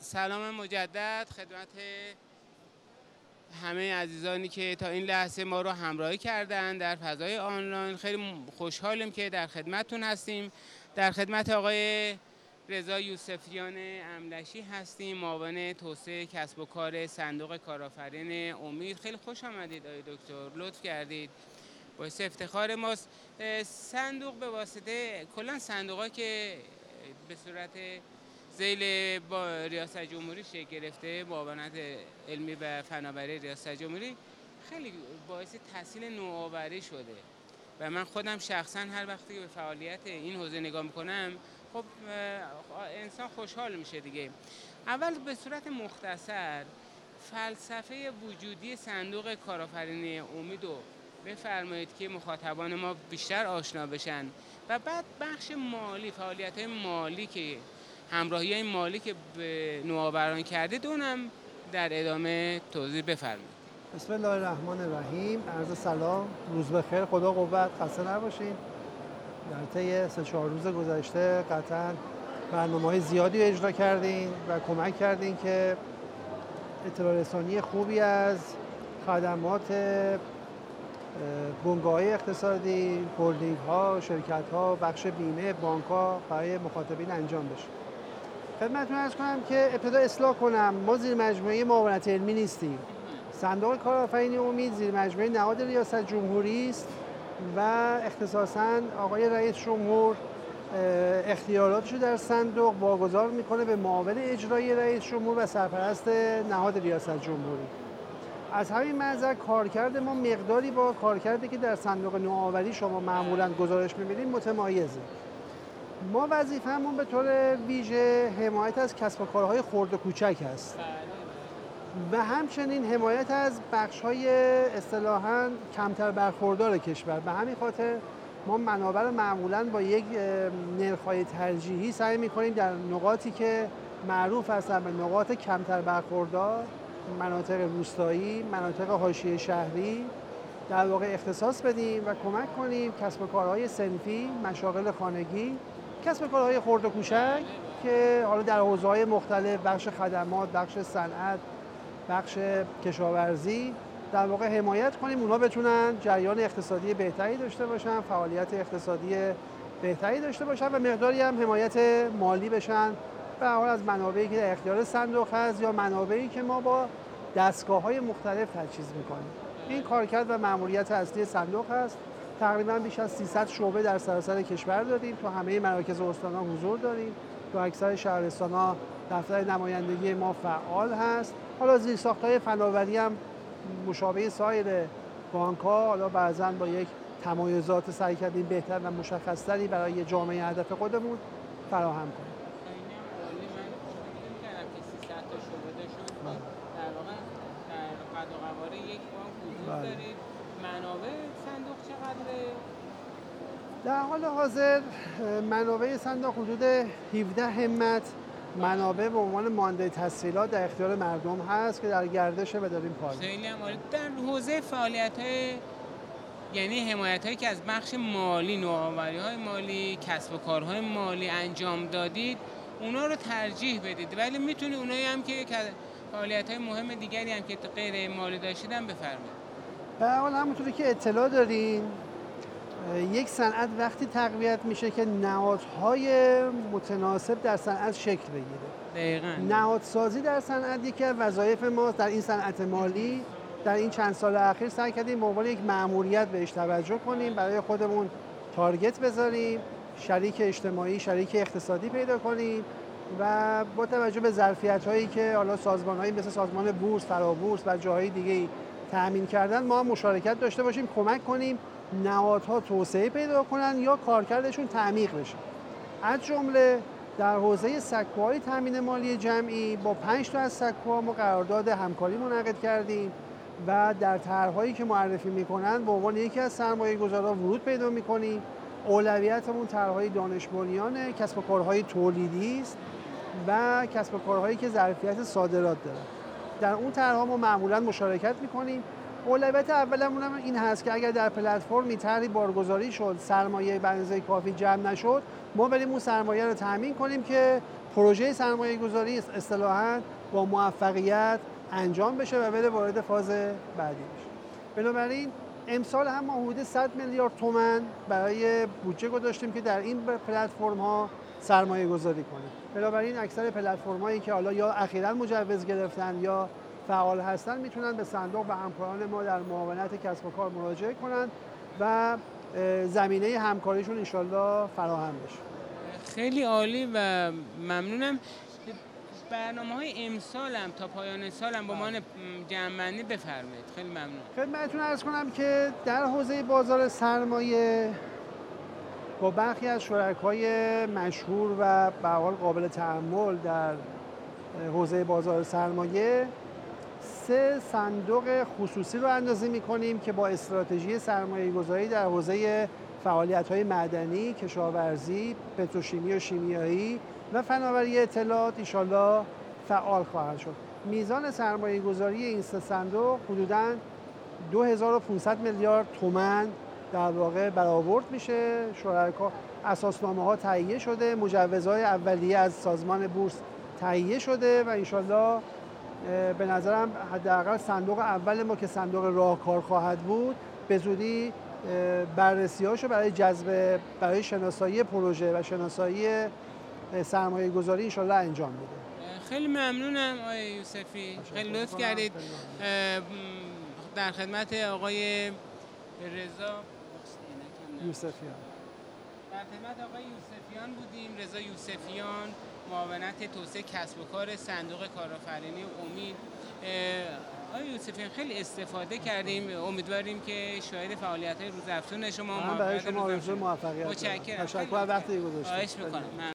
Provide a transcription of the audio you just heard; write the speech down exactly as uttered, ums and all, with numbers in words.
سلام مجدد خدمت همه عزیزانی که تا این لحظه ما رو همراهی کردن در فضای آنلاین. خیلی خوشحالیم که در خدمتتون هستیم. در خدمت آقای رضا یوسفیان املشی هستیم، معاون توسعه کسب و کار صندوق کارآفرین امید. خیلی خوش آمدید آقای دکتر، لطف کردید، باعث افتخار ماست. صندوق به واسطه کلا صندوقا که به صورت ذیل با ریاست جمهوری شکل گرفته، معاونت علمی و فناوری ریاست جمهوری، خیلی باعث تسهیل نوآوری شده و من خودم شخصا هر وقتی که به فعالیت این حوزه نگاه میکنم خب انسان خوشحال میشه دیگه. اول به صورت مختصر فلسفه وجودی صندوق کارآفرینی امید رو بفرمایید که مخاطبان ما بیشتر آشنا بشن و بعد بخش مالی، فعالیت‌های مالی که همراهی مالی که به نوآوران کردید اونم در ادامه توضیح بفرمایید. بسم الله الرحمن الرحیم. عرض سلام، روز بخیر، خدا قوت، خسته نباشید. در طی سه چهار روز گذشته قطعا برنامه‌های زیادی اجرا کردین و کمک کردین که اطلاع رسانی خوبی از خدمات بنگاه‌های اقتصادی، هلدینگ‌ها، شرکت‌ها، بخش بیمه، بانک‌ها برای مخاطبین انجام بشه. خدمتتون عرض کنم که ابتدا اصلاح کنم، ما زیر مجموعه معاونت علمی نیستیم. صندوق کارآفرینی امید زیر مجموعه نهاد ریاست جمهوری است و اختصاصاً آقای رئیس جمهور اختیاراتشو در صندوق واگذار میکنه به معاون اجرایی رئیس جمهور و سرپرست نهاد ریاست جمهوری. از همین منظر کارکرد ما مقداری با کارکردی که در صندوق نوآوری شما معمولاً گزارش می‌بینید متمایزه. ما وظیفه‌مون به طور ویژه حمایت از کسب و کارهای خرد و کوچک است و همچنین حمایت از بخش‌های اصطلاحاً کمتر برخوردار کشور. به همین خاطر ما منابع رو معمولاً با یک نرخ‌های ترجیحی سعی می‌کنیم در نقاطی که معروف هستن به نقاط کمتر برخوردار، مناطق روستایی، مناطق حاشیه شهری در واقع اختصاص بدیم و کمک کنیم کسب و کارهای صنفی، مشاغل خانگی، کسب و کارهای خرد و کوچک که حالا در حوزه‌های مختلف، بخش خدمات، بخش صنعت، بخش کشاورزی در واقع حمایت کنیم اونها بتونن جریان اقتصادی بهتری داشته باشن، فعالیت اقتصادی بهتری داشته باشن و مقداری هم حمایت مالی بشن به هر حال از منابعی که در اختیار صندوق هست یا منابعی که ما با دستگاه‌های مختلف تجهیز می‌کنیم. این کارکرد و مأموریت اصلی صندوق هست. تقریباً بیش از سیصد شعبه در سراسر کشور داریم، تو همه مراکز استان‌ها حضور داریم، تو اکثر شهرستان‌ها دفتر نمایندگی ما فعال هست. حالا زیرساخت‌های فناوری هم مشابه سایر بانک‌ها، حالا بعضاً با یک تمایزات سعی کردیم بهتر و مشخص‌تری برای جامعه هدف خودمون فراهم کنیم. دارید منابع صندوق چقدره؟ در حال حاضر منابع صندوق حدود هفده همت منابع به عنوان مانده تسهیلات در اختیار مردم هست که در گردشه و داریم کار می‌کنیم. خیلی هم عالی. در حوزه فعالیت‌های یعنی حمایت‌هایی که از بخش مالی، نوآوری‌های مالی، کسب و کارهای مالی انجام دادید، اونا رو ترجیح بدید، ولی میتونید اونایی هم که فعالیت‌های مهم دیگری هم که غیر مالی داشتید هم بفرمایید. به هر حال همونطوری که اطلاع دارین یک صنعت وقتی تقویت میشه که نهادهای متناسب در صنعت شکل بگیره. دقیقاً. نهادسازی در صنعت یکی از وظایف ما در این صنعت مالی در این چند سال اخیر سعی کردیم به عنوان یک مأموریت بهش توجه کنیم، برای خودمون تارگت بذاریم، شریک اجتماعی، شریک اقتصادی پیدا کنیم و با توجه به ظرفیت‌هایی که حالا سازمان‌هایی مثل سازمان بورس، فرابورس و جاهای دیگه تأمین کردن ما مشارکت داشته باشیم، کمک کنیم نهادها توسعه پیدا کنن یا کارکردشون تعمیق بشه. از جمله در حوزه سکوهای تامین مالی جمعی با پنج تا از سکوها ما قرارداد همکاری منعقد کردیم و در طرح‌هایی که معرفی می‌کنن به عنوان یکی از سرمایه‌گذاران ورود پیدا می‌کنیم. اولویتمون طرح‌های دانش بنیان، کسب و کارهای تولیدی است و کسب و کارهایی که ظرفیت صادرات دارن. در اون طرح‌ها ما معمولاً مشارکت می‌کنیم. اولویت اولمون هم این هست که اگر در پلتفرمی طرحی بارگذاری شد، سرمایه به اندازه کافی جمع نشد، ما بریم اون سرمایه رو تامین کنیم که پروژه سرمایه گذاری اصطلاحاً با موفقیت انجام بشه و بره وارد فاز بعدی بشه. بنابراین امسال هم ما حدود صد میلیارد تومان برای بودجه گذاشتیم که در این پلتفرم ها سرمایه گذاری کنیم. بنابراین اکثر پلتفرم هایی که حالا یا اخیراً مجوز گرفتن یا فعال هستن میتونن به صندوق و همکاران ما در معاونت کسب و کار مراجعه کنن و زمینه همکاریشون انشالله فراهم بشه. خیلی عالی و ممنونم. برنامه‌های امسال هم تا پایان سال هم با ما جمع‌بندی بفرمایید. خیلی ممنون. خدمتتون عرض کنم که در حوزه بازار سرمایه با برخی از شرکای مشهور و به حال قابل تأمل در حوزه بازار سرمایه سه صندوق خصوصی رو اندازه می‌کنیم که با استراتژی سرمایه‌گذاری در حوزه فعالیت‌های معدنی، کشاورزی، پتروشیمی و شیمیایی و فناوری اطلاعات انشالله فعال خواهد شد. میزان سرمایه‌گذاری این سه صندوق حدوداً دو هزار و پانصد میلیارد تومان در واقع برآورد میشه. شرکا اساسنامه‌ها تهیه شده، مجوزهای اولیه از سازمان بورس تهیه شده و انشالله به نظرم حداقل صندوق اول ما که صندوق راهکار خواهد بود به زودی بررسی‌هاشو برای جذب برای شناسایی پروژه و شناسایی سرمایه گذاری انشالله انجام میده. خیلی ممنونم آقای یوسفی، خیلی لطف کردید. در خدمت آقای رضا یوسفیان در خدمت آقای یوسفیان بودیم. رضا یوسفیان، معاونت توسعه کسب و کار صندوق کارآفرینی امید. آقای یوسفیان خیلی استفاده کردیم، امیدواریم که شاهد فعالیت‌های روزافزون شما برای شما آرزوی موفقیت. متشکرم. تشکر وقتی گذاشتید. خواهش می‌کنم.